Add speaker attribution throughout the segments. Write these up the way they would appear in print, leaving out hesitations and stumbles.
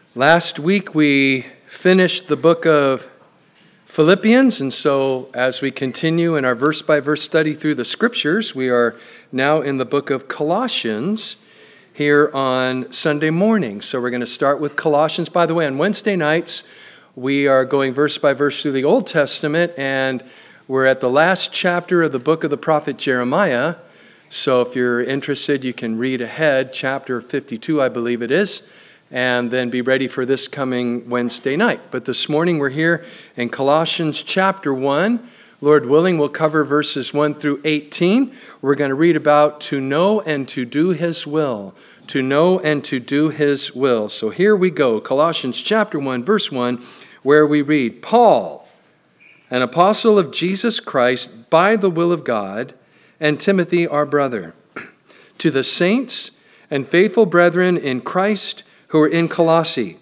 Speaker 1: Last week we finished the book of Philippians, and so as we continue in our verse-by-verse study through the Scriptures, we are now in the book of Colossians here on Sunday morning. So we're going to start with Colossians. By the way, on Wednesday nights, we are going verse by verse through the Old Testament, and we're at the last chapter of the book of the prophet Jeremiah. So if you're interested, you can read ahead, chapter 52, I believe it is, and then be ready for this coming Wednesday night. But this morning we're here in Colossians chapter 1. Lord willing, we'll cover verses 1 through 18. We're going to read about to know and to do His will. To know and to do His will. So here we go, Colossians chapter 1, verse 1, where we read, Paul, an apostle of Jesus Christ by the will of God, and Timothy our brother, to the saints and faithful brethren in Christ who are in Colossae.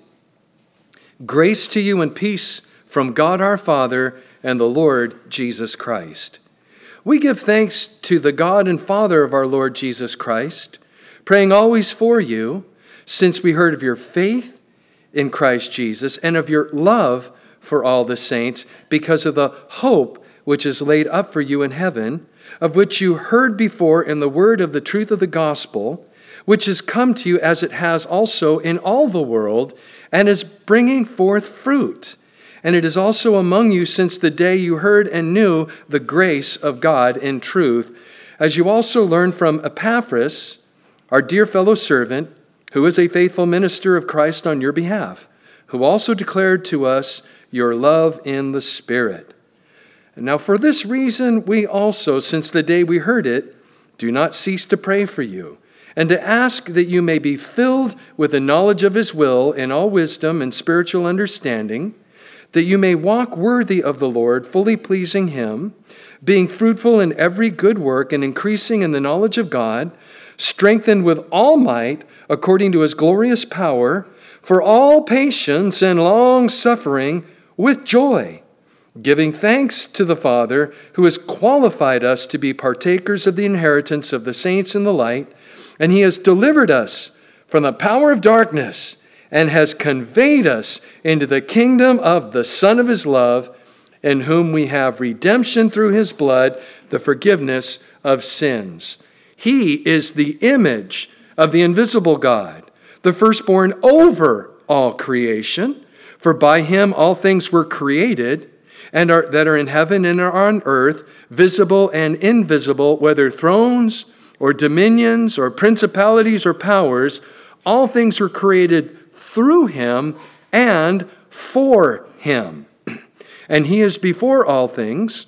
Speaker 1: Grace to you and peace from God our Father and the Lord Jesus Christ. We give thanks to the God and Father of our Lord Jesus Christ, praying always for you, since we heard of your faith in Christ Jesus and of your love for all the saints, because of the hope which is laid up for you in heaven, of which you heard before in the word of the truth of the gospel, which has come to you as it has also in all the world, and is bringing forth fruit. And it is also among you since the day you heard and knew the grace of God in truth, as you also learned from Epaphras, our dear fellow servant, who is a faithful minister of Christ on your behalf, who also declared to us your love in the Spirit. And now for this reason we also, since the day we heard it, do not cease to pray for you, and to ask that you may be filled with the knowledge of His will in all wisdom and spiritual understanding, that you may walk worthy of the Lord, fully pleasing Him, being fruitful in every good work and increasing in the knowledge of God, strengthened with all might according to His glorious power, for all patience and long-suffering with joy, giving thanks to the Father who has qualified us to be partakers of the inheritance of the saints in the light, and He has delivered us from the power of darkness and has conveyed us into the kingdom of the Son of His love, in whom we have redemption through His blood, the forgiveness of sins. He is the image of the invisible God, the firstborn over all creation. For by Him all things were created, and that are in heaven and are on earth, visible and invisible, whether thrones or dominions or principalities or powers. All things were created through Him and for Him. And He is before all things,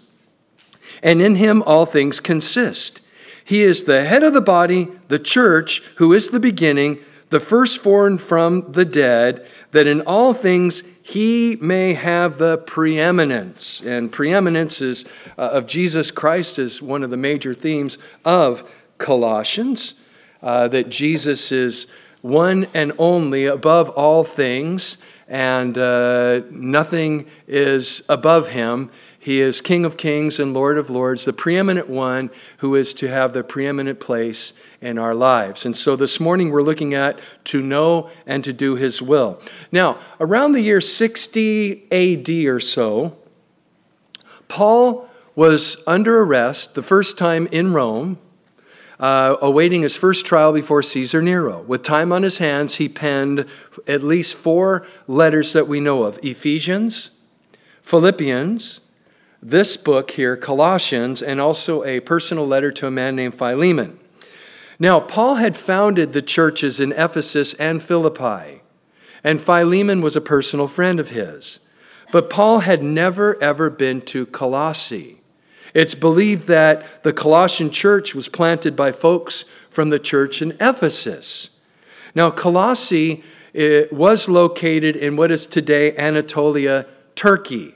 Speaker 1: and in Him all things consist. He is the head of the body, the church, who is the beginning, the firstborn from the dead, that in all things He may have the preeminence. And preeminence of Jesus Christ is one of the major themes of Colossians, that Jesus is one and only above all things, and nothing is above Him. He is King of kings and Lord of lords, the preeminent one who is to have the preeminent place in our lives. And so this morning we're looking at to know and to do His will. Now, around the year 60 AD or so, Paul was under arrest the first time in Rome, awaiting his first trial before Caesar Nero. With time on his hands, he penned at least 4 letters that we know of: Ephesians, Philippians, this book here, Colossians, and also a personal letter to a man named Philemon. Now, Paul had founded the churches in Ephesus and Philippi, and Philemon was a personal friend of his. But Paul had never, ever been to Colossae. It's believed that the Colossian church was planted by folks from the church in Ephesus. Now, Colossae was located in what is today Anatolia, Turkey.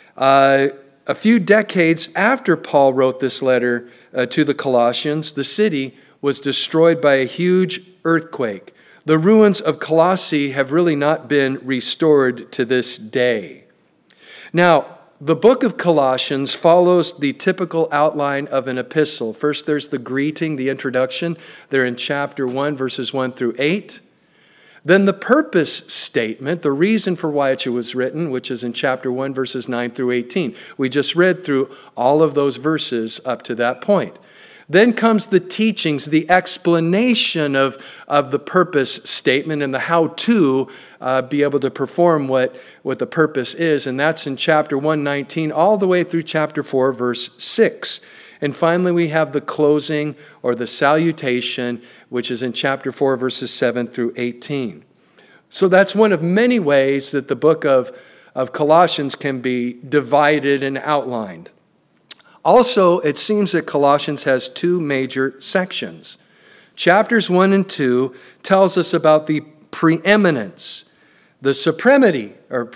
Speaker 1: A few decades after Paul wrote this letter to the Colossians, the city was destroyed by a huge earthquake. The ruins of Colossae have really not been restored to this day. Now, the book of Colossians follows the typical outline of an epistle. First, there's the greeting, the introduction. They're in chapter 1, verses 1 through 8. Then the purpose statement, the reason for why it was written, which is in chapter 1, verses 9 through 18. We just read through all of those verses up to that point. Then comes the teachings, the explanation of the purpose statement and the how to be able to perform what the purpose is. And that's in chapter 1:19 all the way through chapter 4, verse 6. And finally, we have the closing or the salutation, which is in chapter 4, verses 7 through 18. So that's one of many ways that the book of Colossians can be divided and outlined. Also, it seems that Colossians has two major sections. Chapters 1 and 2 tells us about the preeminence, the supremacy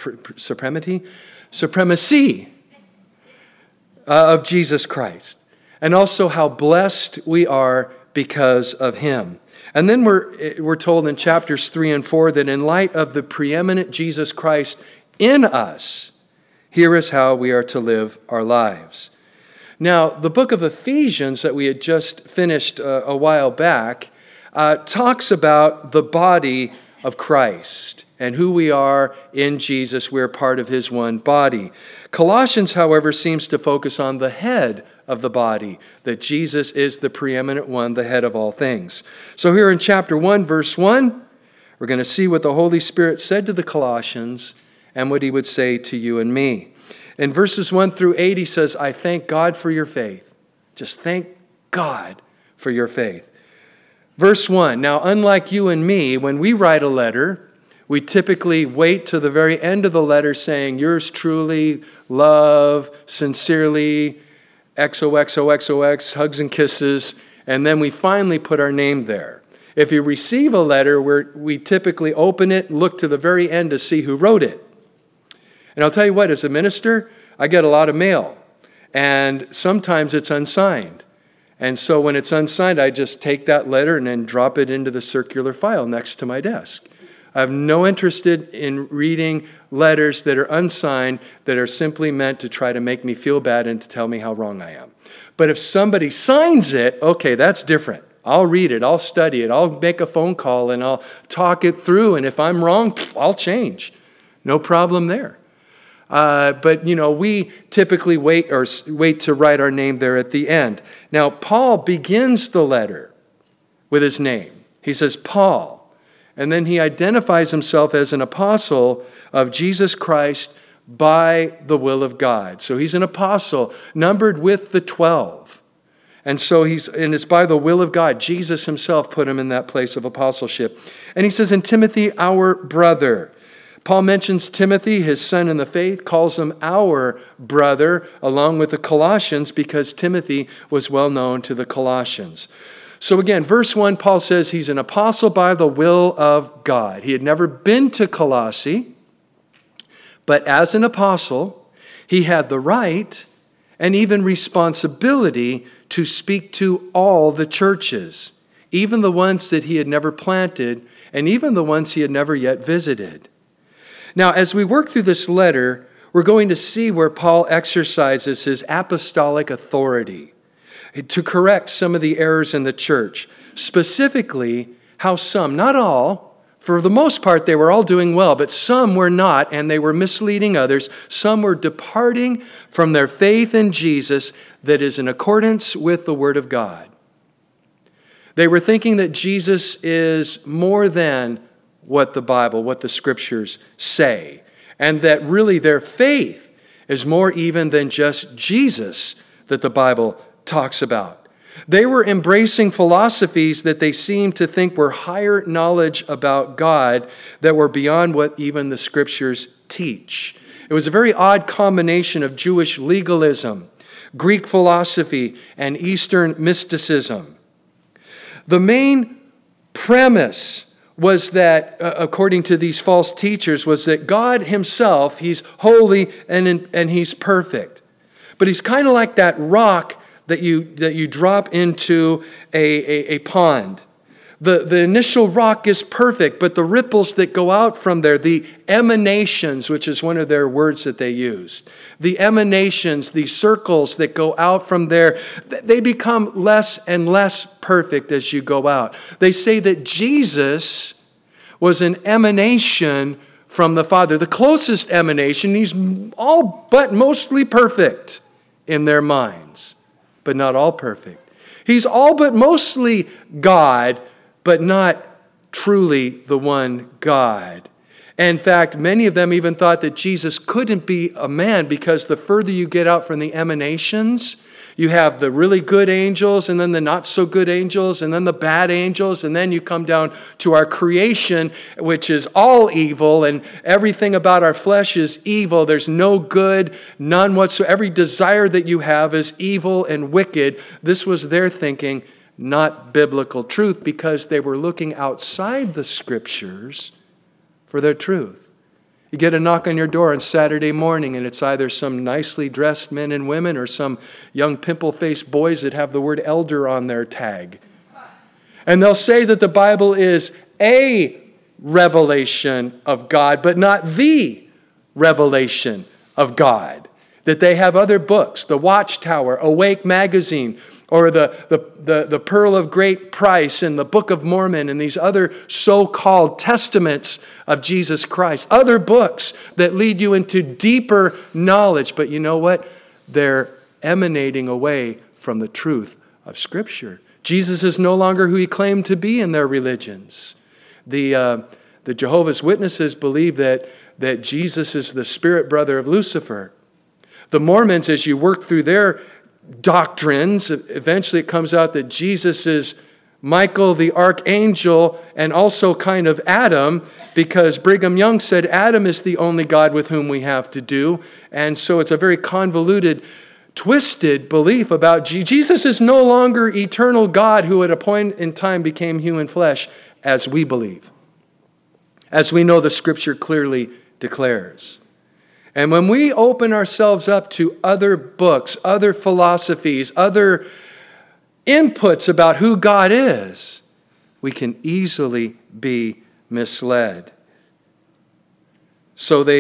Speaker 1: of Jesus Christ, and also how blessed we are because of him. And then we're told in chapters 3 and 4 that in light of the preeminent Jesus Christ in us, here is how we are to live our lives. Now, the book of Ephesians that we had just finished a while back talks about the body of Christ and who we are in Jesus. We're part of his one body. Colossians, however, seems to focus on the head of the body, that Jesus is the preeminent one, the head of all things. So here in chapter 1, verse 1, we're going to see what the Holy Spirit said to the Colossians and what he would say to you and me. In verses 1 through 8, he says, I thank God for your faith. Just thank God for your faith. Verse 1, now unlike you and me, when we write a letter, we typically wait to the very end of the letter saying, yours truly, love, sincerely, XOXOXOX, hugs and kisses, and then we finally put our name there. If you receive a letter, we typically open it, look to the very end to see who wrote it. And I'll tell you what, as a minister, I get a lot of mail, and sometimes it's unsigned. And so when it's unsigned, I just take that letter and then drop it into the circular file next to my desk. I have no interest in reading letters that are unsigned that are simply meant to try to make me feel bad and to tell me how wrong I am. But if somebody signs it, okay, that's different. I'll read it, I'll study it, I'll make a phone call, and I'll talk it through. And if I'm wrong, I'll change. No problem there. But, we typically wait to write our name there at the end. Now, Paul begins the letter with his name. He says, Paul. And then he identifies himself as an apostle of Jesus Christ by the will of God. So he's an apostle, numbered with the 12. And so it's by the will of God. Jesus himself put him in that place of apostleship. And he says, and Timothy, our brother. Paul mentions Timothy, his son in the faith, calls him our brother, along with the Colossians, because Timothy was well known to the Colossians. So again, verse 1, Paul says he's an apostle by the will of God. He had never been to Colossae, but as an apostle, he had the right and even responsibility to speak to all the churches, even the ones that he had never planted, and even the ones he had never yet visited. Now, as we work through this letter, we're going to see where Paul exercises his apostolic authority to correct some of the errors in the church, specifically how some, not all, for the most part they were all doing well, but some were not, and they were misleading others. Some were departing from their faith in Jesus that is in accordance with the Word of God. They were thinking that Jesus is more than what the Bible, what the Scriptures say, and that really their faith is more even than just Jesus that the Bible talks about. They were embracing philosophies that they seemed to think were higher knowledge about God that were beyond what even the Scriptures teach. It was a very odd combination of Jewish legalism, Greek philosophy, and Eastern mysticism. The main premise was that, according to these false teachers, was that God himself, he's holy and he's perfect. But he's kind of like that rock that you drop into a pond. The initial rock is perfect, but the ripples that go out from there, the emanations, which is one of their words that they used, the emanations, the circles that go out from there, they become less and less perfect as you go out. They say that Jesus was an emanation from the Father, the closest emanation. He's all but mostly perfect in their minds, but not all perfect. He's all but mostly God, but not truly the one God. In fact, many of them even thought that Jesus couldn't be a man, because the further you get out from the emanations, you have the really good angels, and then the not so good angels, and then the bad angels, and then you come down to our creation, which is all evil, and everything about our flesh is evil. There's no good, none whatsoever. Every desire that you have is evil and wicked. This was their thinking, not biblical truth, because they were looking outside the Scriptures for their truth. You get a knock on your door on Saturday morning, and it's either some nicely dressed men and women or some young pimple-faced boys that have the word elder on their tag. And they'll say that the Bible is a revelation of God, but not the revelation of God. That they have other books, the Watchtower, Awake Magazine, or the Pearl of Great Price and the Book of Mormon and these other so-called testaments of Jesus Christ. Other books that lead you into deeper knowledge. But you know what? They're emanating away from the truth of Scripture. Jesus is no longer who he claimed to be in their religions. The Jehovah's Witnesses believe that Jesus is the spirit brother of Lucifer. The Mormons, as you work through their doctrines, eventually it comes out that Jesus is Michael the archangel and also kind of Adam, because Brigham Young said Adam is the only God with whom we have to do. And so it's a very convoluted, twisted belief about Jesus is no longer eternal God who at a point in time became human flesh, as we believe, as we know the Scripture clearly declares. And when we open ourselves up to other books, other philosophies, other inputs about who God is, we can easily be misled. So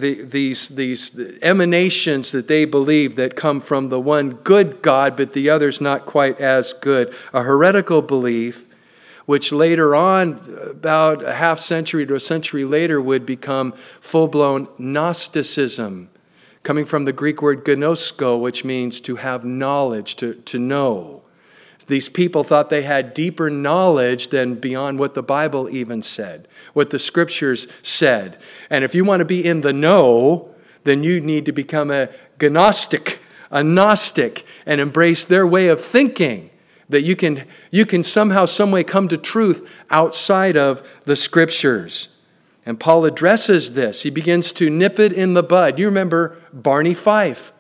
Speaker 1: these emanations that they believe that come from the one good God, but the other's not quite as good, a heretical belief, which later on, about a half century to a century later, would become full-blown Gnosticism, coming from the Greek word gnosko, which means to have knowledge, to know. These people thought they had deeper knowledge than beyond what the Bible even said, what the Scriptures said. And if you want to be in the know, then you need to become a Gnostic, a Gnostic, and embrace their way of thinking. That you can somehow, some way come to truth outside of the Scriptures. And Paul addresses this. He begins to nip it in the bud. You remember Barney Fife.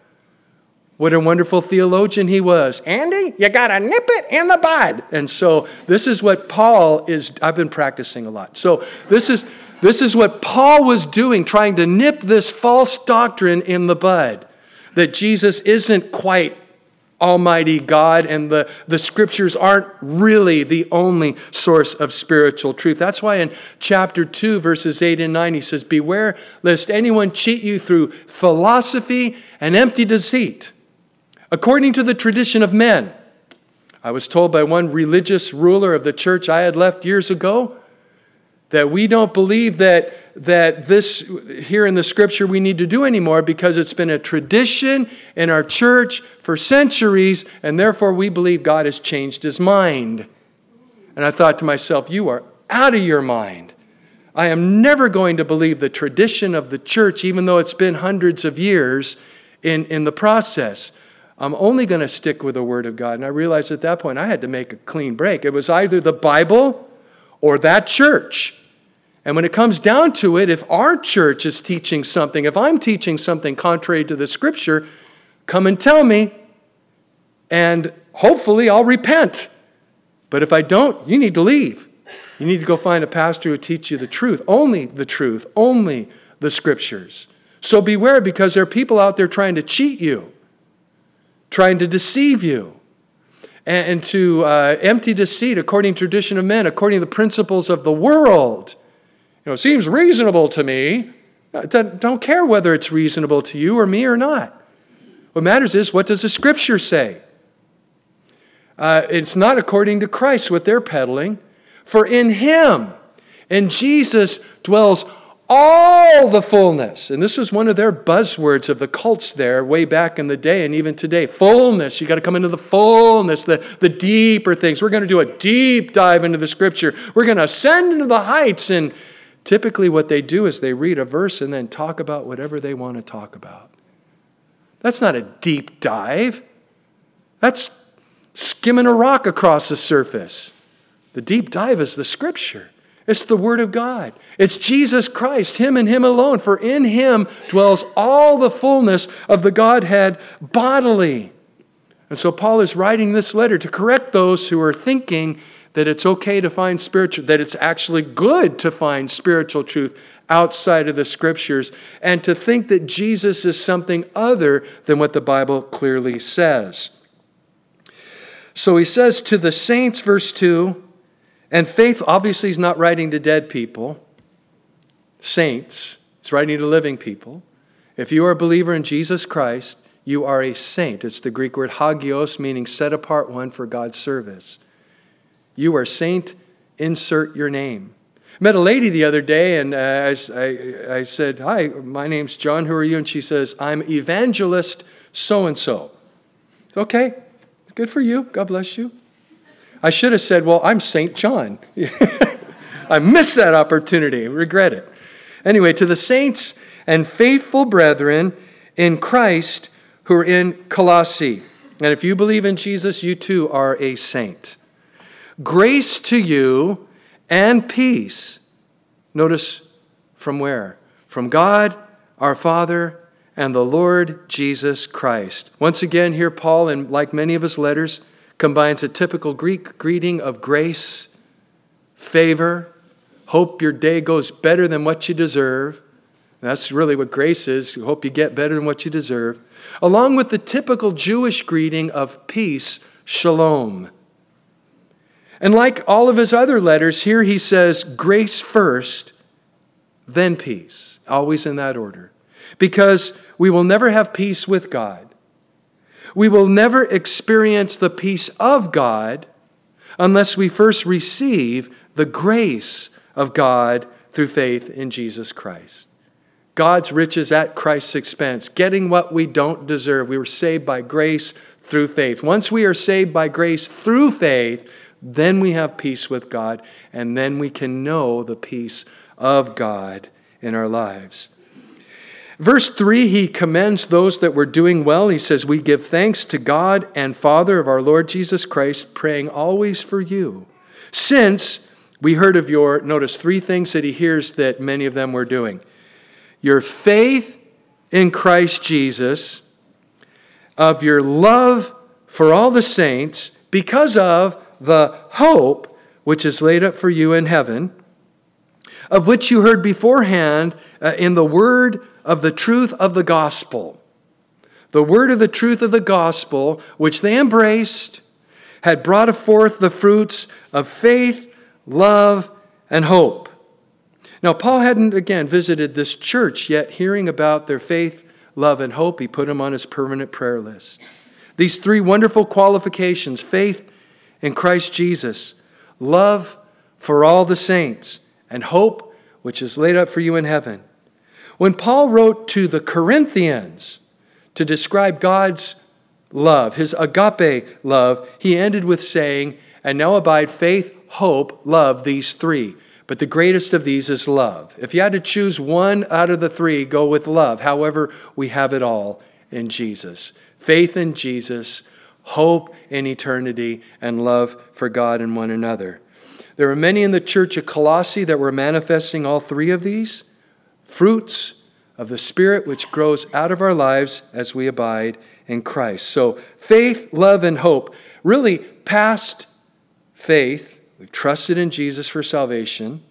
Speaker 1: What a wonderful theologian he was. Andy, you got to nip it in the bud. And so this is what Paul is, I've been practicing a lot. So this is what Paul was doing, trying to nip this false doctrine in the bud. That Jesus isn't quite Almighty God, and the Scriptures aren't really the only source of spiritual truth. That's why in chapter 2, verses 8 and 9, he says, "Beware lest anyone cheat you through philosophy and empty deceit, according to the tradition of men." I was told by one religious ruler of the church I had left years ago that we don't believe that this here in the Scripture we need to do anymore, because it's been a tradition in our church for centuries, and therefore we believe God has changed his mind. And I thought to myself, you are out of your mind. I am never going to believe the tradition of the church, even though it's been hundreds of years in the process. I'm only going to stick with the Word of God. And I realized at that point I had to make a clean break. It was either the Bible or that church. And when it comes down to it, if our church is teaching something, if I'm teaching something contrary to the Scripture, come and tell me, and hopefully I'll repent. But if I don't, you need to leave. You need to go find a pastor who will teach you the truth, only the Scriptures. So beware, because there are people out there trying to cheat you, trying to deceive you, and to empty deceit according to tradition of men, according to the principles of the world. It seems reasonable to me. Don't care whether it's reasonable to you or me or not. What matters is, what does the Scripture say? It's not according to Christ what they're peddling. For in him In Jesus dwells all the fullness. And this was one of their buzzwords of the cults there way back in the day and even today. Fullness. You got to come into the fullness, the deeper things. We're going to do a deep dive into the Scripture. We're going to ascend into the heights. And typically what they do is they read a verse and then talk about whatever they want to talk about. That's not a deep dive. That's skimming a rock across the surface. The deep dive is the Scripture. It's the Word of God. It's Jesus Christ, Him and Him alone. For in Him dwells all the fullness of the Godhead bodily. And so Paul is writing this letter to correct those who are thinking that it's okay to find spiritual, that it's actually good to find spiritual truth outside of the Scriptures, and to think that Jesus is something other than what the Bible clearly says. So he says to the saints, verse 2, and faith, obviously he's not writing to dead people, saints. He's writing to living people. If you are a believer in Jesus Christ, you are a saint. It's the Greek word hagios, meaning set apart one for God's service. You are saint, insert your name. I met a lady the other day, and I said, hi, my name's John, who are you? And she says, I'm evangelist so-and-so. Okay, good for you. God bless you. I should have said, well, I'm St. John. I missed that opportunity. Regret it. Anyway, to the saints and faithful brethren in Christ who are in Colossae. And if you believe in Jesus, you too are a saint. Grace to you and peace. Notice from where? From God, our Father, and the Lord Jesus Christ. Once again, here Paul, and like many of his letters, combines a typical Greek greeting of grace, favor, hope your day goes better than what you deserve. That's really what grace is. Hope you get better than what you deserve. Along with the typical Jewish greeting of peace, shalom. And like all of his other letters, here he says grace first, then peace. Always in that order. Because we will never have peace with God. We will never experience the peace of God unless we first receive the grace of God through faith in Jesus Christ. God's riches at Christ's expense, getting what we don't deserve. We were saved by grace through faith. Once we are saved by grace through faith, then we have peace with God, and then we can know the peace of God in our lives. Verse 3, he commends those that were doing well. He says, we give thanks to God and Father of our Lord Jesus Christ, praying always for you. Since we heard of your, notice three things that he hears that many of them were doing. Your faith in Christ Jesus, of your love for all the saints, because of the hope which is laid up for you in heaven, of which you heard beforehand in the word of the truth of the gospel. The word of the truth of the gospel, which they embraced, had brought forth the fruits of faith, love, and hope. Now, Paul hadn't, again, visited this church, yet hearing about their faith, love, and hope, he put them on his permanent prayer list. These three wonderful qualifications, faith in Christ Jesus, love for all the saints, and hope which is laid up for you in heaven. When Paul wrote to the Corinthians to describe God's love, his agape love, he ended with saying, and now abide faith, hope, love, these three. But the greatest of these is love. If you had to choose one out of the three, go with love. However, we have it all in Jesus. Faith in Jesus, hope in eternity, and love for God and one another. There were many in the church of Colossae that were manifesting all three of these fruits of the Spirit which grows out of our lives as we abide in Christ. So faith, love, and hope. Really, past faith, we've trusted in Jesus for salvation.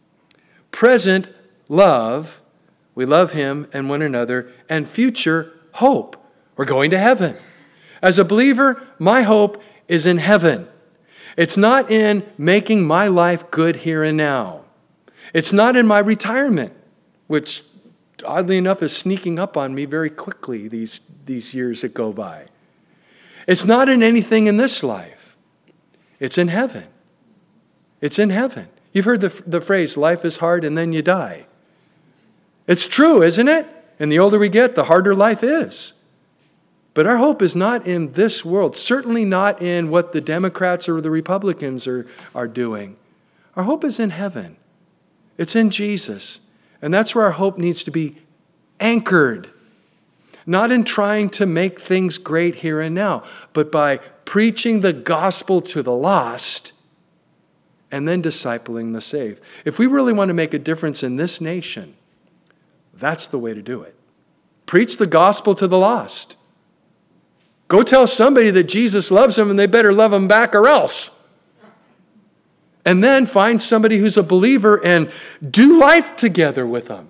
Speaker 1: Present love, we love Him and one another. And future hope, we're going to heaven. As a believer, my hope is in heaven. It's not in making my life good here and now. It's not in my retirement, which oddly enough is sneaking up on me very quickly these years that go by. It's not in anything in this life. It's in heaven. It's in heaven. You've heard the phrase, life is hard and then you die. It's true, isn't it? And the older we get, the harder life is. But our hope is not in this world, certainly not in what the Democrats or the Republicans are doing. Our hope is in heaven. It's in Jesus. And that's where our hope needs to be anchored. Not in trying to make things great here and now, but by preaching the gospel to the lost and then discipling the saved. If we really want to make a difference in this nation, that's the way to do it. Preach the gospel to the lost. Go tell somebody that Jesus loves them and they better love him back or else. And then find somebody who's a believer and do life together with them.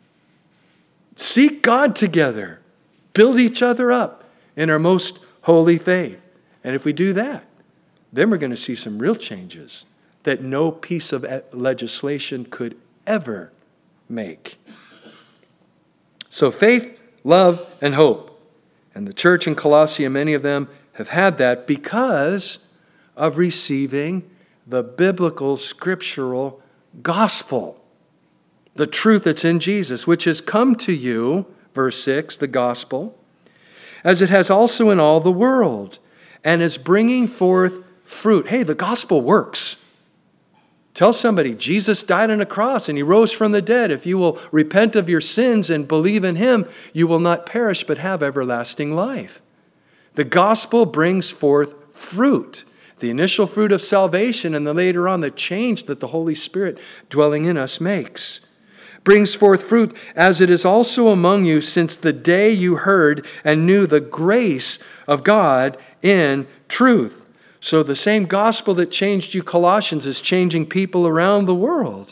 Speaker 1: Seek God together. Build each other up in our most holy faith. And if we do that, then we're going to see some real changes that no piece of legislation could ever make. So faith, love, and hope. And the church in Colossae, many of them have had that because of receiving the biblical, scriptural gospel. The truth that's in Jesus, which has come to you, verse 6, the gospel, as it has also in all the world, and is bringing forth fruit. Hey, the gospel works. Tell somebody, Jesus died on a cross and he rose from the dead. If you will repent of your sins and believe in him, you will not perish but have everlasting life. The gospel brings forth fruit, the initial fruit of salvation, and then later on the change that the Holy Spirit dwelling in us makes. Brings forth fruit as it is also among you since the day you heard and knew the grace of God in truth. So the same gospel that changed you, Colossians, is changing people around the world.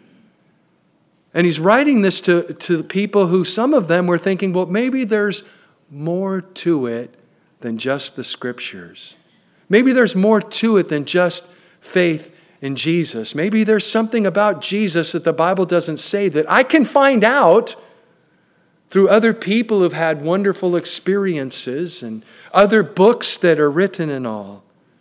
Speaker 1: And he's writing this to people who, some of them were thinking, well, maybe there's more to it than just the scriptures. Maybe there's more to it than just faith in Jesus. Maybe there's something about Jesus that the Bible doesn't say that I can find out through other people who've had wonderful experiences and other books that are written and all.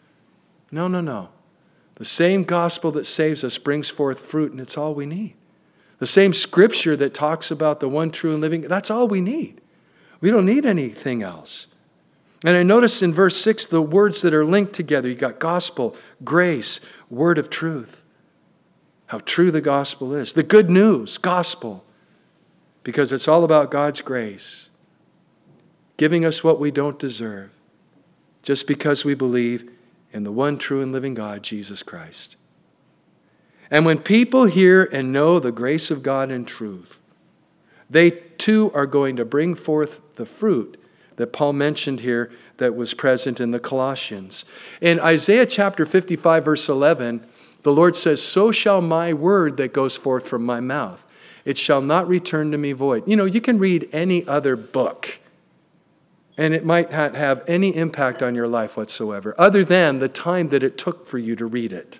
Speaker 1: No. The same gospel that saves us brings forth fruit, and it's all we need. The same scripture that talks about the one true and living, that's all we need. We don't need anything else. And I notice in verse 6 the words that are linked together. You got gospel, grace, word of truth. How true the gospel is. The good news, gospel. Because it's all about God's grace. Giving us what we don't deserve. Just because we believe in the one true and living God, Jesus Christ. And when people hear and know the grace of God in truth, they too are going to bring forth the fruit that Paul mentioned here that was present in the Colossians. In Isaiah chapter 55, verse 11, the Lord says, "So shall my word that goes forth from my mouth. It shall not return to me void." You know, you can read any other book, and it might not have any impact on your life whatsoever, other than the time that it took for you to read it.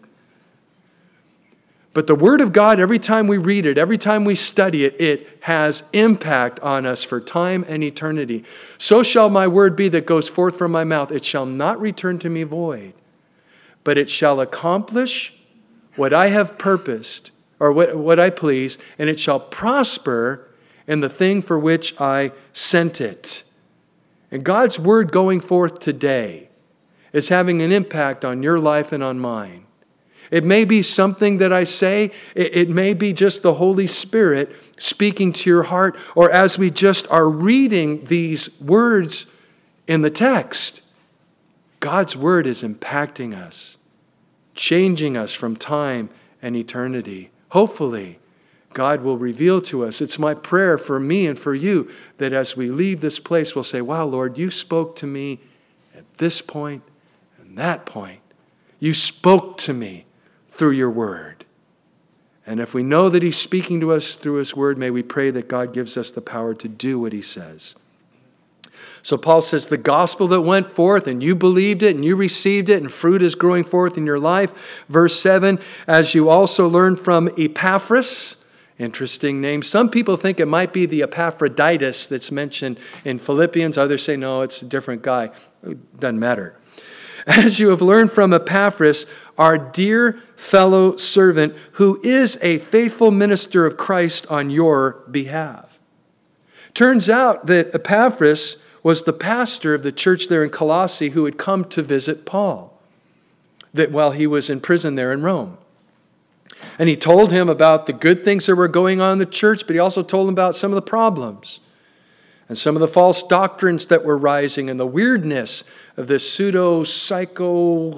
Speaker 1: But the Word of God, every time we read it, every time we study it, it has impact on us for time and eternity. So shall my word be that goes forth from my mouth. It shall not return to me void, but it shall accomplish what I have purposed, or what I please, and it shall prosper in the thing for which I sent it. And God's word going forth today is having an impact on your life and on mine. It may be something that I say. It may be just the Holy Spirit speaking to your heart, or as we just are reading these words in the text, God's word is impacting us, changing us from time and eternity. Hopefully, God will reveal to us. It's my prayer for me and for you that as we leave this place, we'll say, wow, Lord, you spoke to me at this point and that point. You spoke to me through your word. And if we know that he's speaking to us through his word, may we pray that God gives us the power to do what he says. So Paul says the gospel that went forth and you believed it and you received it and fruit is growing forth in your life. Verse 7, as you also learned from Epaphras. Interesting name. Some people think it might be the Epaphroditus that's mentioned in Philippians. Others say, no, it's a different guy. It doesn't matter. As you have learned from Epaphras, our dear fellow servant who is a faithful minister of Christ on your behalf. Turns out that Epaphras was the pastor of the church there in Colossae who had come to visit Paul that while he was in prison there in Rome. And he told him about the good things that were going on in the church, but he also told him about some of the problems and some of the false doctrines that were rising and the weirdness of this pseudo-psycho,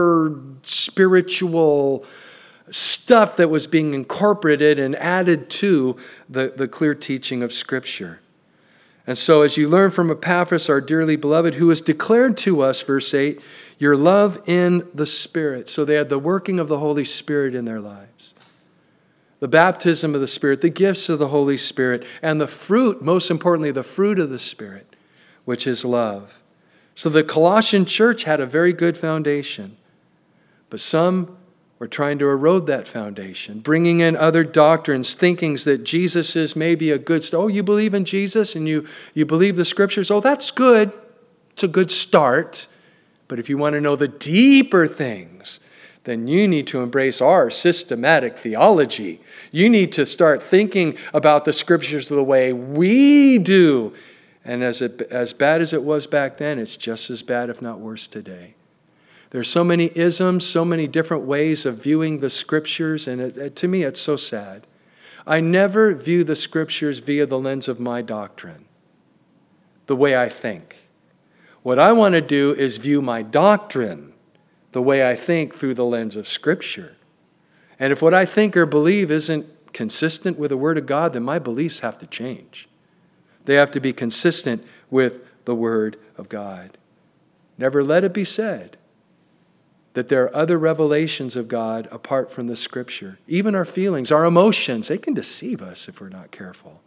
Speaker 1: hyper-spiritual stuff that was being incorporated and added to the clear teaching of Scripture. And so as you learn from Epaphras, our dearly beloved, who has declared to us, verse 8, your love in the Spirit. So they had the working of the Holy Spirit in their lives. The baptism of the Spirit, the gifts of the Holy Spirit, and the fruit, most importantly, the fruit of the Spirit, which is love. So the Colossian church had a very good foundation. But some were trying to erode that foundation, bringing in other doctrines, thinkings that Jesus is maybe a good... Oh, you believe in Jesus and you believe the Scriptures? Oh, that's good. It's a good start. But if you want to know the deeper things, then you need to embrace our systematic theology. You need to start thinking about the Scriptures the way we do. And as bad as it was back then, it's just as bad, if not worse, today. There's so many isms, so many different ways of viewing the Scriptures, and to me it's so sad. I never view the Scriptures via the lens of my doctrine, the way I think. What I want to do is view my doctrine the way I think through the lens of Scripture. And if what I think or believe isn't consistent with the Word of God, then my beliefs have to change. They have to be consistent with the Word of God. Never let it be said that there are other revelations of God apart from the Scripture. Even our feelings, our emotions, they can deceive us if we're not careful.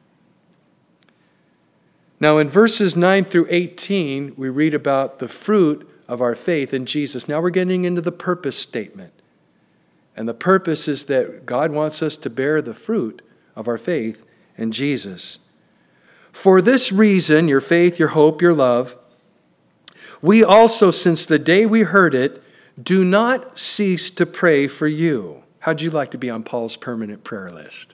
Speaker 1: Now in verses 9 through 18, we read about the fruit of our faith in Jesus. Now we're getting into the purpose statement. And the purpose is that God wants us to bear the fruit of our faith in Jesus. For this reason, your faith, your hope, your love, we also, since the day we heard it, do not cease to pray for you. How'd you like to be on Paul's permanent prayer list?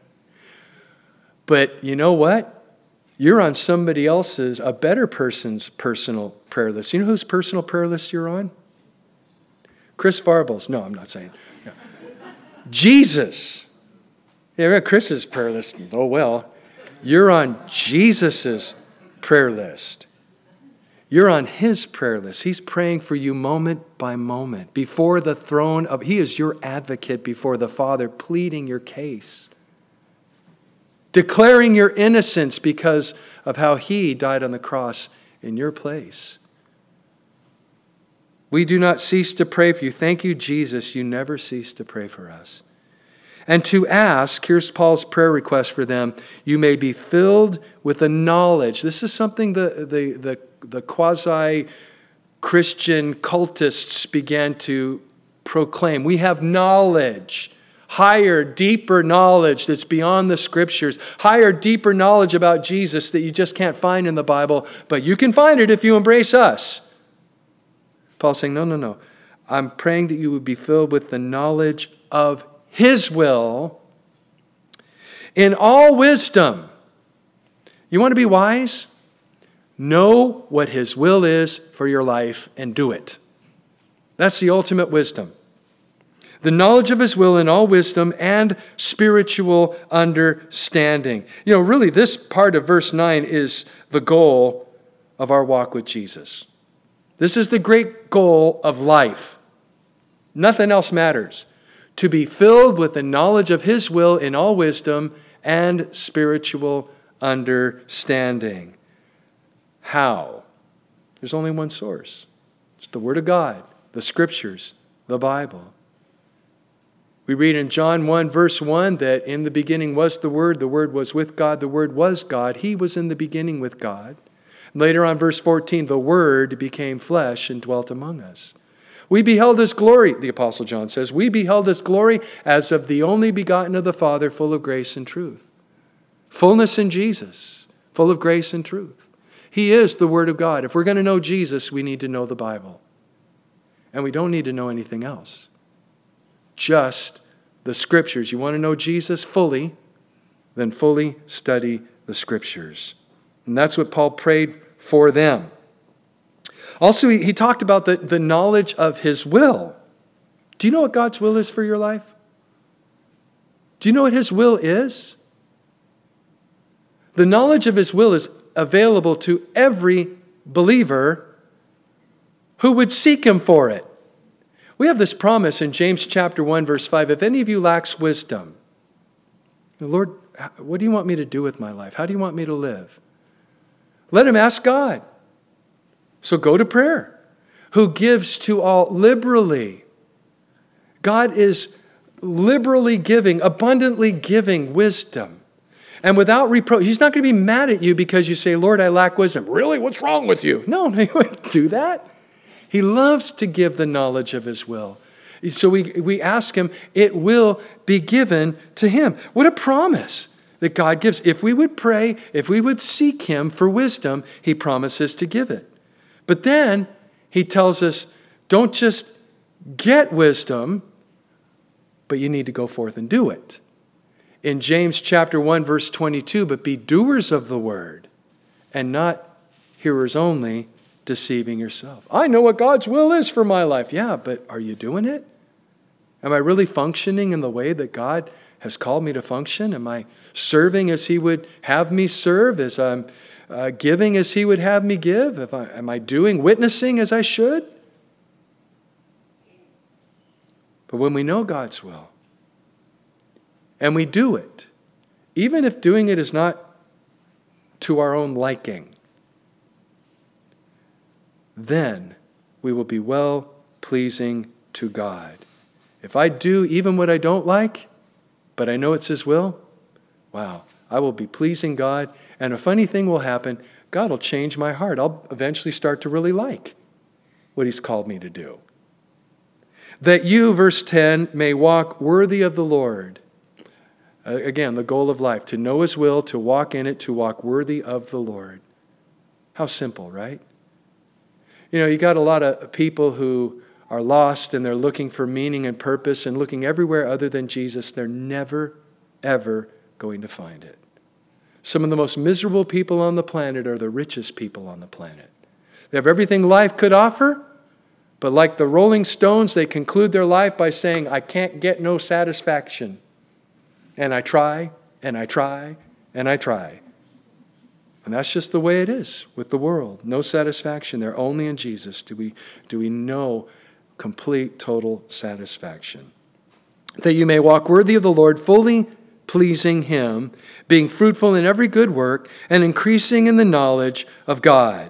Speaker 1: But you know what? You're on somebody else's, a better person's personal prayer list. You know whose personal prayer list you're on? Chris Farble's. No, I'm not saying. No. Jesus. Yeah, we're on Chris's prayer list. Oh, well. You're on Jesus's prayer list. You're on His prayer list. He's praying for you moment by moment before the throne of... He is your advocate before the Father, pleading your case, declaring your innocence because of how He died on the cross in your place. We do not cease to pray for you. Thank you, Jesus. You never cease to pray for us. And to ask, here's Paul's prayer request for them, you may be filled with the knowledge. This is something the quasi-Christian cultists began to proclaim. We have knowledge, higher, deeper knowledge that's beyond the Scriptures, higher, deeper knowledge about Jesus that you just can't find in the Bible, but you can find it if you embrace us. Paul's saying, no. I'm praying that you would be filled with the knowledge of His will in all wisdom. You want to be wise? Know what His will is for your life and do it. That's the ultimate wisdom. The knowledge of His will in all wisdom and spiritual understanding. You know, really this part of verse 9 is the goal of our walk with Jesus. This is the great goal of life. Nothing else matters. To be filled with the knowledge of His will in all wisdom and spiritual understanding. How? There's only one source. It's the Word of God, the Scriptures, the Bible. We read in John 1, verse 1, that in the beginning was the Word was with God, the Word was God. He was in the beginning with God. Later on, verse 14, the Word became flesh and dwelt among us. We beheld His glory, the Apostle John says. We beheld His glory as of the only begotten of the Father, full of grace and truth. Fullness in Jesus, full of grace and truth. He is the Word of God. If we're going to know Jesus, we need to know the Bible. And we don't need to know anything else. just the Scriptures. You want to know Jesus fully? Then fully study the Scriptures. And that's what Paul prayed for them. Also, he talked about the knowledge of his will. Do you know what God's will is for your life? Do you know what his will is? The knowledge of his will is available to every believer who would seek him for it. We have this promise in James chapter 1, verse 5. If any of you lacks wisdom, Lord, what do you want me to do with my life? How do you want me to live? Let him ask God. So go to prayer. Who gives to all liberally. God is liberally giving, abundantly giving wisdom. And without reproach, he's not going to be mad at you because you say, Lord, I lack wisdom. Really? What's wrong with you? No, he wouldn't do that. He loves to give the knowledge of his will. So we ask him, it will be given to him. What a promise that God gives. If we would pray, if we would seek him for wisdom, he promises to give it. But then he tells us, don't just get wisdom, but you need to go forth and do it. In James chapter 1, verse 22, but be doers of the word and not hearers only, deceiving yourself. I know what God's will is for my life. Yeah, but are you doing it? Am I really functioning in the way that God has called me to function? Am I serving as he would have me serve? As I'm giving as he would have me give? Am I doing witnessing as I should? But when we know God's will, and we do it, even if doing it is not to our own liking, then we will be well-pleasing to God. If I do even what I don't like, but I know it's his will, wow, I will be pleasing God. And a funny thing will happen. God will change my heart. I'll eventually start to really like what he's called me to do. That you, verse 10, may walk worthy of the Lord. Again, the goal of life, to know his will, to walk in it, to walk worthy of the Lord. How simple, right? You know, you got a lot of people who are lost and they're looking for meaning and purpose and looking everywhere other than Jesus. They're never, ever going to find it. Some of the most miserable people on the planet are the richest people on the planet. They have everything life could offer, but like the Rolling Stones, they conclude their life by saying, I can't get no satisfaction. And I try, and I try, and I try. And that's just the way it is with the world. No satisfaction there. Only in Jesus do we know complete, total satisfaction. That you may walk worthy of the Lord, fully pleasing him, being fruitful in every good work, and increasing in the knowledge of God.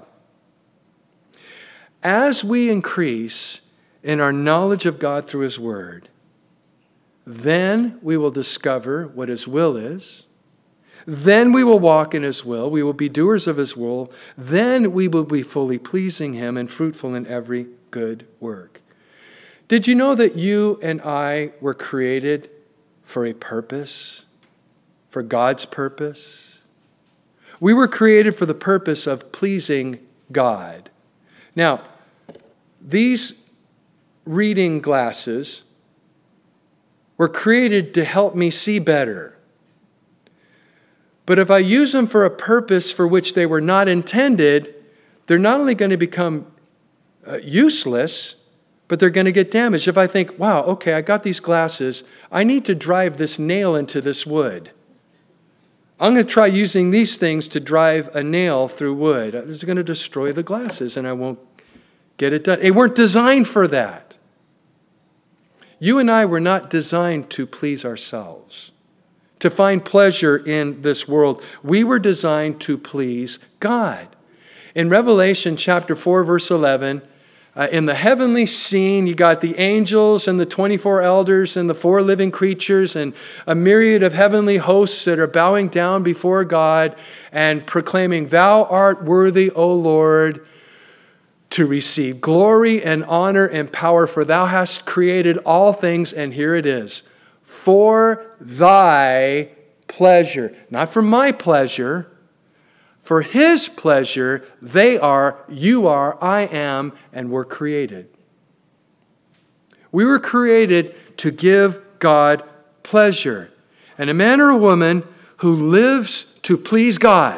Speaker 1: As we increase in our knowledge of God through his word, then we will discover what his will is. Then we will walk in his will. We will be doers of his will. Then we will be fully pleasing him and fruitful in every good work. Did you know that you and I were created for a purpose? For God's purpose? We were created for the purpose of pleasing God. Now, these reading glasses were created to help me see better. But if I use them for a purpose for which they were not intended, they're not only going to become useless, but they're going to get damaged. If I think, wow, okay, I got these glasses. I need to drive this nail into this wood. I'm going to try using these things to drive a nail through wood. It's going to destroy the glasses, and I won't get it done. They weren't designed for that. You and I were not designed to please ourselves, to find pleasure in this world. We were designed to please God. In Revelation chapter 4, verse 11, in the heavenly scene, you got the angels and the 24 elders and the 4 living creatures and a myriad of heavenly hosts that are bowing down before God and proclaiming, "Thou art worthy, O Lord, to receive glory and honor and power, for thou hast created all things," and here it is, "for thy pleasure." Not for my pleasure, for his pleasure, they are, you are, I am, and we're created. We were created to give God pleasure. And a man or a woman who lives to please God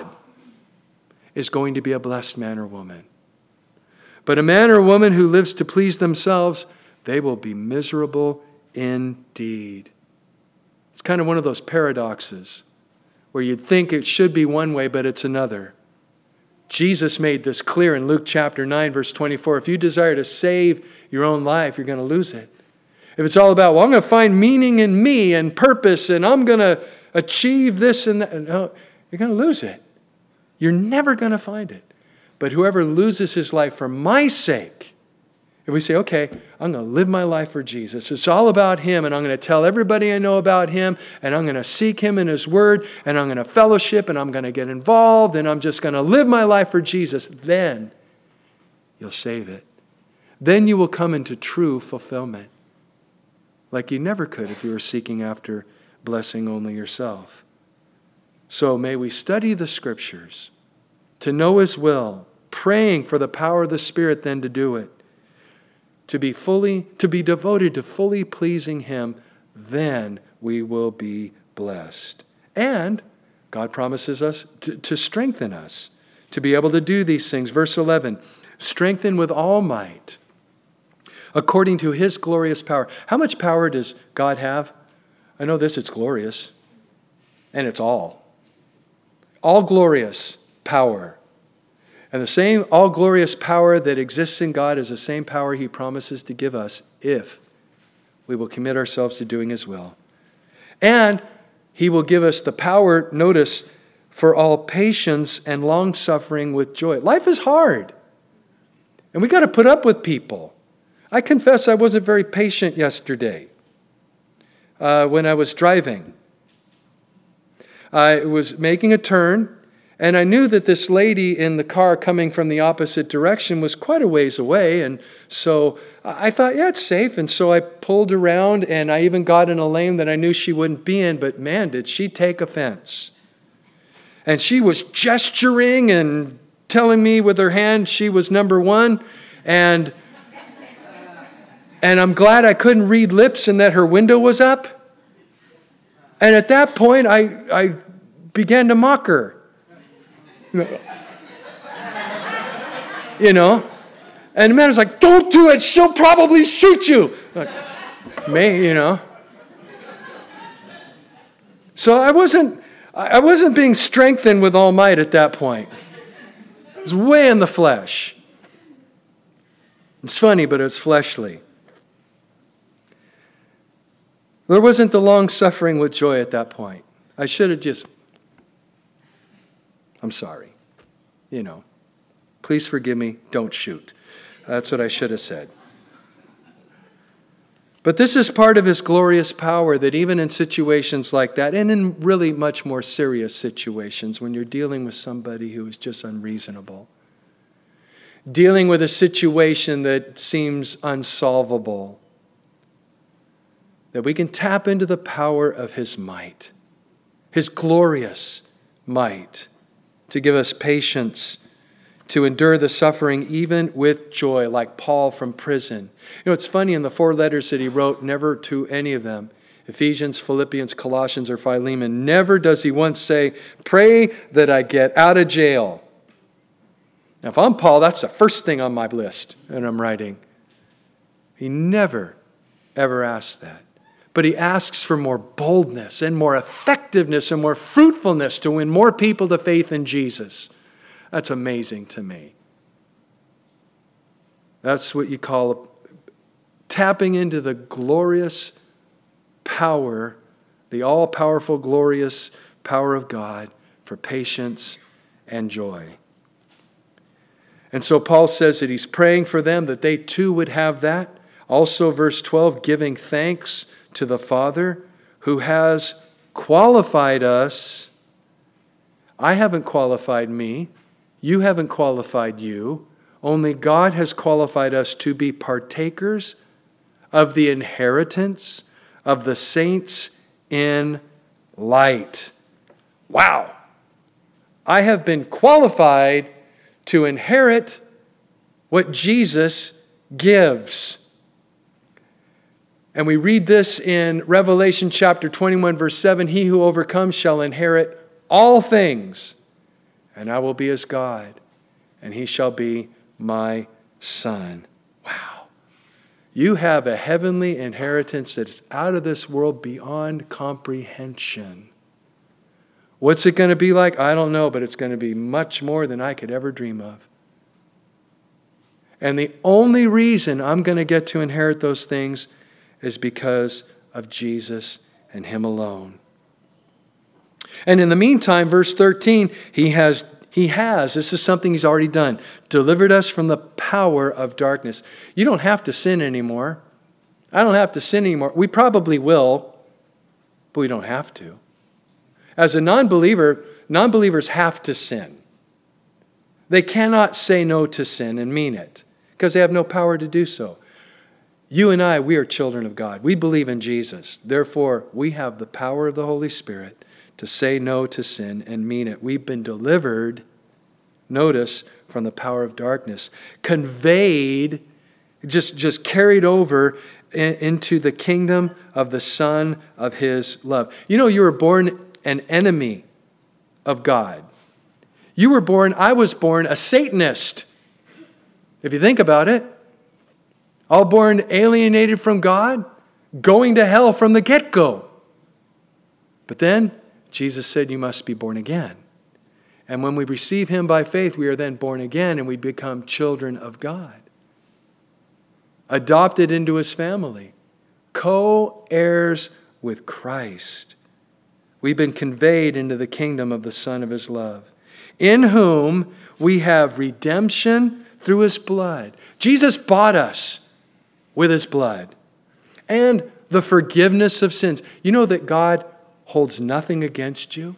Speaker 1: is going to be a blessed man or woman. But a man or woman who lives to please themselves, they will be miserable indeed. It's kind of one of those paradoxes where you'd think it should be one way, but it's another. Jesus made this clear in Luke chapter 9, verse 24. If you desire to save your own life, you're going to lose it. If it's all about, well, I'm going to find meaning in me and purpose, and I'm going to achieve this and that, no, you're going to lose it. You're never going to find it. But whoever loses his life for my sake, if we say, okay, I'm going to live my life for Jesus. It's all about him, and I'm going to tell everybody I know about him, and I'm going to seek him in his word, and I'm going to fellowship, and I'm going to get involved, and I'm just going to live my life for Jesus. Then you'll save it. Then you will come into true fulfillment, like you never could if you were seeking after blessing only yourself. So may we study the Scriptures to know his will, praying for the power of the Spirit then to do it. To be devoted to fully pleasing him, then we will be blessed. And God promises us to strengthen us to be able to do these things. Verse 11, strengthen with all might, according to his glorious power. How much power does God have? I know this, it's glorious, and it's all glorious power. And the same all-glorious power that exists in God is the same power he promises to give us if we will commit ourselves to doing his will. And he will give us the power, notice, for all patience and long-suffering with joy. Life is hard, and we got to put up with people. I confess I wasn't very patient yesterday when I was driving. I was making a turn, and I knew that this lady in the car coming from the opposite direction was quite a ways away. And so I thought, yeah, it's safe. And so I pulled around, and I even got in a lane that I knew she wouldn't be in. But man, did she take offense. And she was gesturing and telling me with her hand she was number one. And I'm glad I couldn't read lips and that her window was up. And at that point, I began to mock her. You know, and the man was like, don't do it, she'll probably shoot you. Like, you know. So I wasn't being strengthened with all might at that point. It was way in the flesh. It's funny, but it's fleshly. There wasn't the long suffering with joy at that point. I should have just, I'm sorry. You know, please forgive me, don't shoot. That's what I should have said. But this is part of his glorious power, that even in situations like that, and in really much more serious situations, when you're dealing with somebody who is just unreasonable, dealing with a situation that seems unsolvable, that we can tap into the power of his might, his glorious might, to give us patience, to endure the suffering even with joy, like Paul from prison. You know, it's funny, in the 4 letters that he wrote, never to any of them, Ephesians, Philippians, Colossians, or Philemon, never does he once say, pray that I get out of jail. Now, if I'm Paul, that's the first thing on my list that I'm writing. He never, ever asks that. But he asks for more boldness and more effectiveness and more fruitfulness to win more people to faith in Jesus. That's amazing to me. That's what you call tapping into the glorious power, the all-powerful, glorious power of God for patience and joy. And so Paul says that he's praying for them, that they too would have that. Also, verse 12, giving thanks to the Father who has qualified us. I haven't qualified me. You haven't qualified you. Only God has qualified us to be partakers of the inheritance of the saints in light. Wow! I have been qualified to inherit what Jesus gives. And we read this in Revelation chapter 21, verse 7. He who overcomes shall inherit all things, and I will be his God, and he shall be my son. Wow. You have a heavenly inheritance that is out of this world beyond comprehension. What's it going to be like? I don't know, but it's going to be much more than I could ever dream of. And the only reason I'm going to get to inherit those things is because of Jesus and him alone. And in the meantime, verse 13, he has, this is something he's already done, delivered us from the power of darkness. You don't have to sin anymore. I don't have to sin anymore. We probably will, but we don't have to. As a non-believer, non-believers have to sin. They cannot say no to sin and mean it because they have no power to do so. You and I, we are children of God. We believe in Jesus. Therefore, we have the power of the Holy Spirit to say no to sin and mean it. We've been delivered, notice, from the power of darkness, conveyed, just carried over into the kingdom of the Son of his love. You know, you were born an enemy of God. I was born a Satanist. If you think about it, all born alienated from God, going to hell from the get-go. But then Jesus said you must be born again. And when we receive him by faith, we are then born again and we become children of God. Adopted into his family. Co-heirs with Christ. We've been conveyed into the kingdom of the Son of his love, in whom we have redemption through his blood. Jesus bought us with his blood and the forgiveness of sins. You know that God holds nothing against you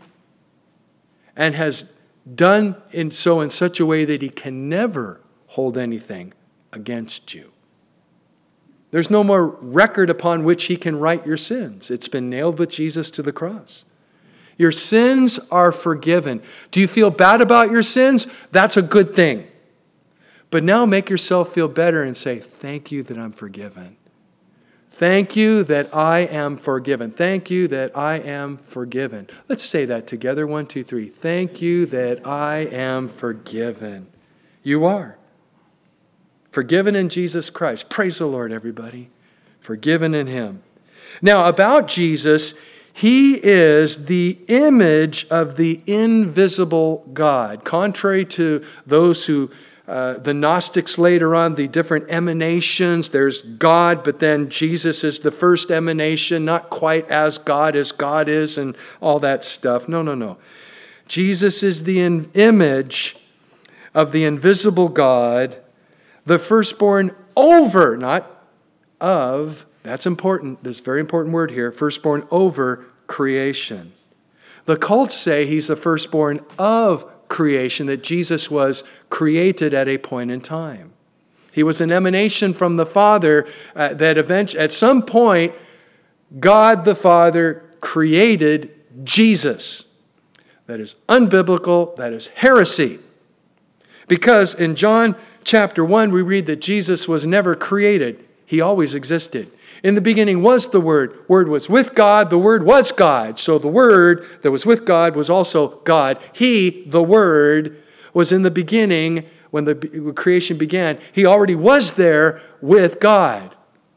Speaker 1: and has done in such a way that he can never hold anything against you. There's no more record upon which he can write your sins. It's been nailed with Jesus to the cross. Your sins are forgiven. Do you feel bad about your sins? That's a good thing. But now make yourself feel better and say, thank you that I'm forgiven. Thank you that I am forgiven. Thank you that I am forgiven. Let's say that together. 1, 2, 3. Thank you that I am forgiven. You are. Forgiven in Jesus Christ. Praise the Lord, everybody. Forgiven in him. Now, about Jesus, he is the image of the invisible God. Contrary to those who, the Gnostics later on, the different emanations, there's God, but then Jesus is the first emanation, not quite as God is and all that stuff. No. Jesus is the image of the invisible God, the firstborn over, not of, that's important, this very important word here, firstborn over creation. The cults say he's the firstborn of creation, that Jesus was created at a point in time. He was an emanation from the Father that eventually, at some point, God the Father created Jesus. That is unbiblical, that is heresy. Because in John chapter 1, we read that Jesus was never created. He always existed. In the beginning was the Word. Word was with God. The Word was God. So the Word that was with God was also God. He, the Word, was in the beginning when the creation began. He already was there with God.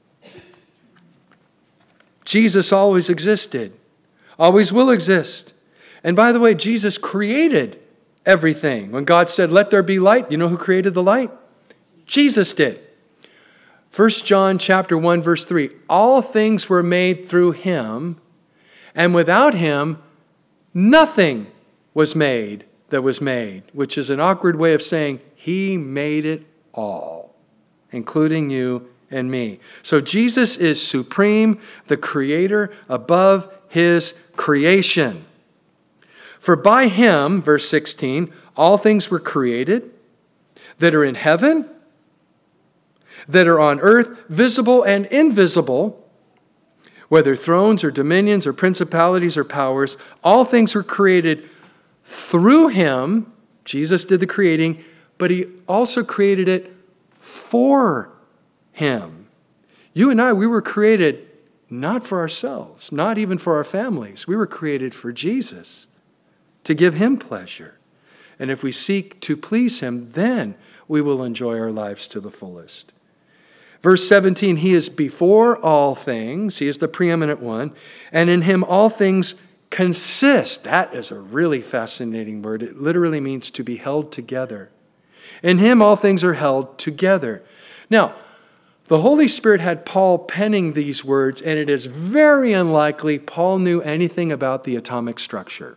Speaker 1: Jesus always existed. Always will exist. And by the way, Jesus created everything. When God said, let there be light, you know who created the light? Jesus did. 1 John chapter 1, verse 3, all things were made through him, and without him, nothing was made that was made, which is an awkward way of saying he made it all, including you and me. So Jesus is supreme, the creator above his creation. For by him, verse 16, all things were created that are in heaven, that are on earth, visible and invisible, whether thrones or dominions or principalities or powers, all things were created through him. Jesus did the creating, but he also created it for him. You and I, we were created not for ourselves, not even for our families. We were created for Jesus, to give him pleasure. And if we seek to please him, then we will enjoy our lives to the fullest. Verse 17, he is before all things. He is the preeminent one. And in him all things consist. That is a really fascinating word. It literally means to be held together. In him all things are held together. Now, the Holy Spirit had Paul penning these words, and it is very unlikely Paul knew anything about the atomic structure.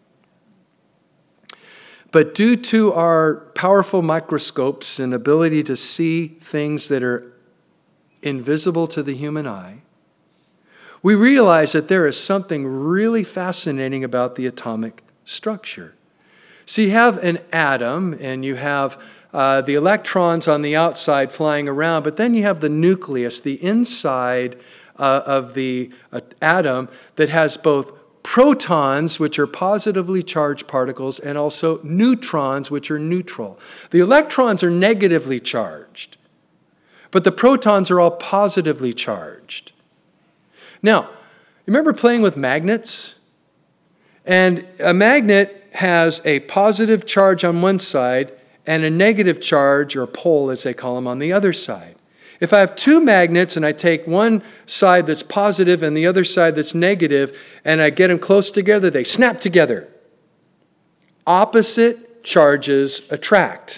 Speaker 1: But due to our powerful microscopes and ability to see things that are invisible to the human eye, we realize that there is something really fascinating about the atomic structure. So you have an atom, and you have the electrons on the outside flying around, but then you have the nucleus, the inside of the atom that has both protons, which are positively charged particles, and also neutrons, which are neutral. The electrons are negatively charged, but the protons are all positively charged. Now, remember playing with magnets? And a magnet has a positive charge on one side and a negative charge, or pole as they call them, on the other side. If I have two magnets and I take one side that's positive and the other side that's negative, and I get them close together, they snap together. Opposite charges attract.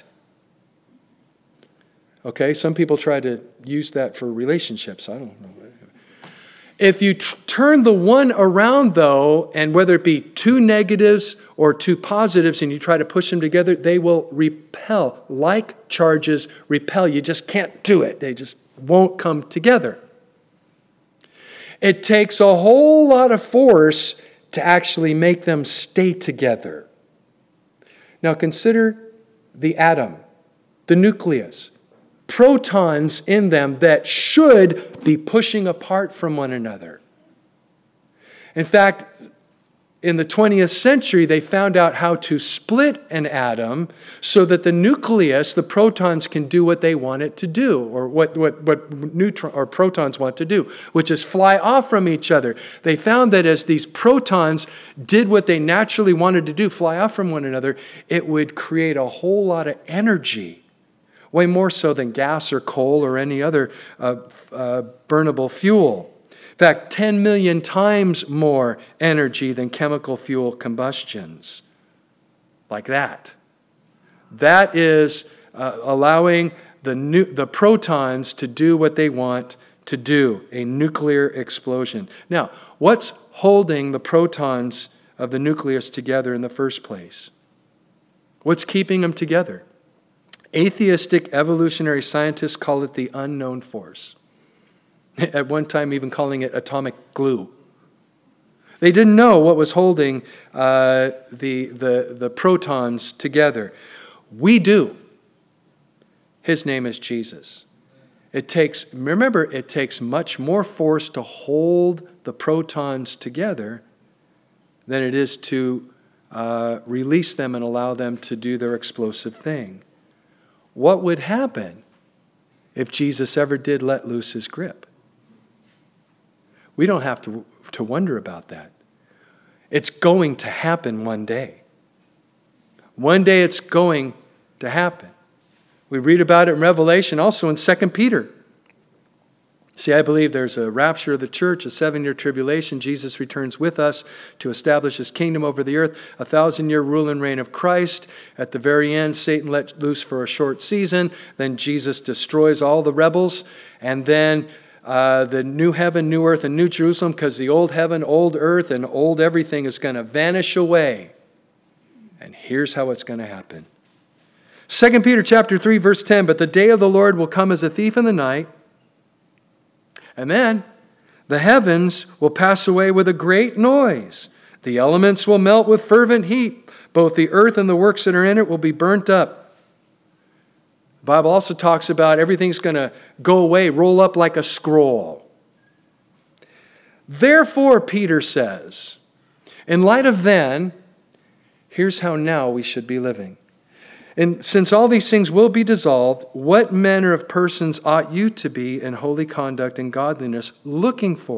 Speaker 1: Okay, some people try to use that for relationships. I don't know. If you turn the one around, though, and whether it be two negatives or two positives, and you try to push them together, they will repel. Like charges repel. You just can't do it. They just won't come together. It takes a whole lot of force to actually make them stay together. Now consider the atom, the nucleus. Protons in them that should be pushing apart from one another. In fact, in the 20th century, they found out how to split an atom so that the nucleus, the protons, can do what they want it to do, or what protons want to do, which is fly off from each other. They found that as these protons did what they naturally wanted to do, fly off from one another, it would create a whole lot of energy. Way more so than gas or coal or any other burnable fuel. In fact, 10 million times more energy than chemical fuel combustions. Like that. That is allowing the protons to do what they want to do, a nuclear explosion. Now, what's holding the protons of the nucleus together in the first place? What's keeping them together? Atheistic evolutionary scientists call it the unknown force. At one time even calling it atomic glue. They didn't know what was holding the protons together. We do. His name is Jesus. It takes much more force to hold the protons together than it is to release them and allow them to do their explosive thing. What would happen if Jesus ever did let loose his grip? We don't have to wonder about that. It's going to happen one day. One day it's going to happen. We read about it in Revelation, also in 2 Peter. See, I believe there's a rapture of the church, a 7-year tribulation. Jesus returns with us to establish his kingdom over the earth, a 1,000-year rule and reign of Christ. At the very end, Satan let loose for a short season. Then Jesus destroys all the rebels. And then the new heaven, new earth, and new Jerusalem, because the old heaven, old earth, and old everything is going to vanish away. And here's how it's going to happen. 2 Peter chapter 3, verse 10, but the day of the Lord will come as a thief in the night. And then the heavens will pass away with a great noise. The elements will melt with fervent heat. Both the earth and the works that are in it will be burnt up. The Bible also talks about everything's going to go away, roll up like a scroll. Therefore, Peter says, in light of then, here's how now we should be living. And since all these things will be dissolved, what manner of persons ought you to be in holy conduct and godliness, looking for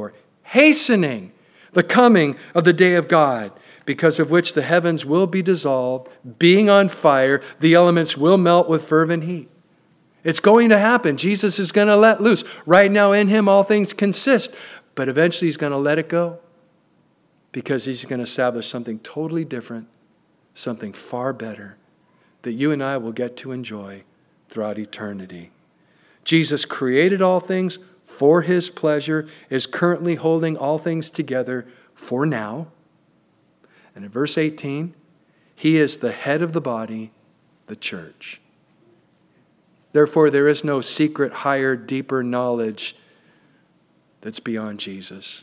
Speaker 1: hastening the coming of the day of God, because of which the heavens will be dissolved, being on fire, the elements will melt with fervent heat. It's going to happen. Jesus is going to let loose. Right now in him all things consist, but eventually he's going to let it go because he's going to establish something totally different, something far better that you and I will get to enjoy throughout eternity. Jesus created all things for his pleasure, is currently holding all things together for now. And in verse 18, he is the head of the body, the church. Therefore, there is no secret, higher, deeper knowledge that's beyond Jesus.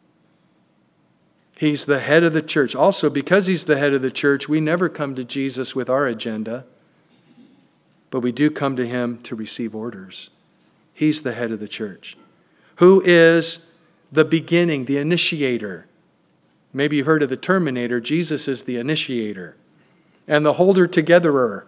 Speaker 1: He's the head of the church. Also, because he's the head of the church, we never come to Jesus with our agenda, but we do come to him to receive orders. He's the head of the church, who is the beginning, the initiator. Maybe you've heard of the Terminator. Jesus is the initiator and the holder togetherer.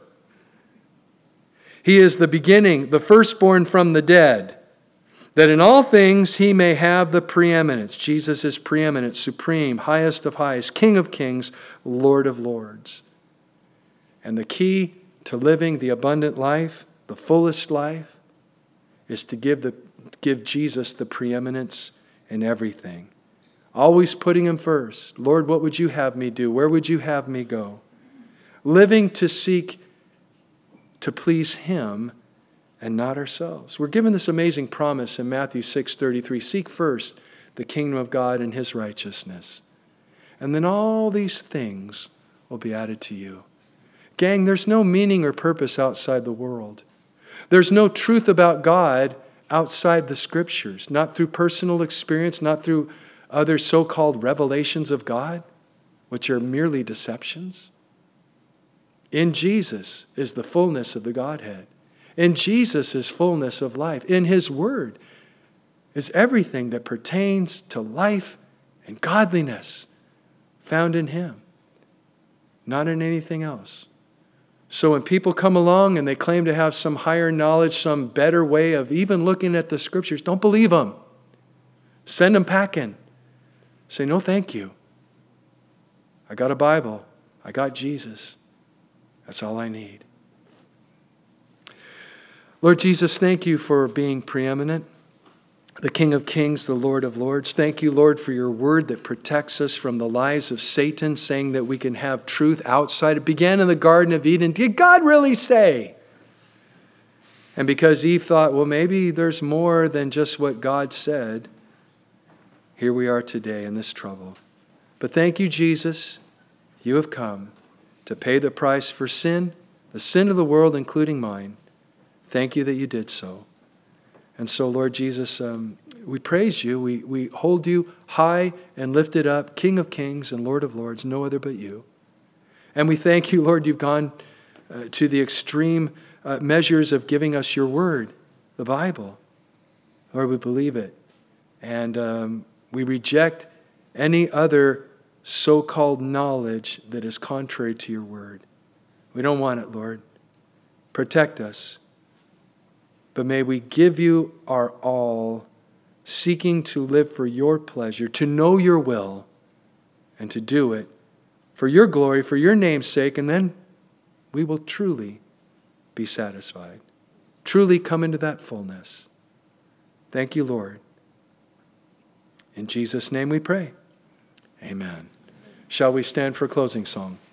Speaker 1: He is the beginning, the firstborn from the dead, that in all things he may have the preeminence. Jesus is preeminent, supreme, highest of highs, King of kings, Lord of lords. And the key to living the abundant life, the fullest life, is to give Jesus the preeminence in everything. Always putting him first. Lord, what would you have me do? Where would you have me go? Living to seek to please him and not ourselves. We're given this amazing promise in Matthew 6:33. Seek first the kingdom of God and his righteousness, and then all these things will be added to you. Gang, there's no meaning or purpose outside the world. There's no truth about God outside the Scriptures, not through personal experience, not through other so-called revelations of God, which are merely deceptions. In Jesus is the fullness of the Godhead. In Jesus is fullness of life. In his word is everything that pertains to life and godliness found in him, not in anything else. So when people come along and they claim to have some higher knowledge, some better way of even looking at the Scriptures, don't believe them. Send them packing. Say, no, thank you. I got a Bible. I got Jesus. That's all I need. Lord Jesus, thank you for being preeminent, the King of kings, the Lord of lords. Thank you, Lord, for your word that protects us from the lies of Satan, saying that we can have truth outside. It began in the Garden of Eden. Did God really say? And because Eve thought, well, maybe there's more than just what God said, here we are today in this trouble. But thank you, Jesus. You have come to pay the price for sin, the sin of the world, including mine. Thank you that you did so. And so, Lord Jesus, we praise you. We hold you high and lifted up, King of kings and Lord of lords, no other but you. And we thank you, Lord, you've gone to the extreme measures of giving us your word, the Bible. Lord, we believe it. And we reject any other so-called knowledge that is contrary to your word. We don't want it, Lord. Protect us. But may we give you our all, seeking to live for your pleasure, to know your will, and to do it for your glory, for your name's sake, and then we will truly be satisfied, truly come into that fullness. Thank you, Lord. In Jesus' name we pray. Amen. Shall we stand for a closing song?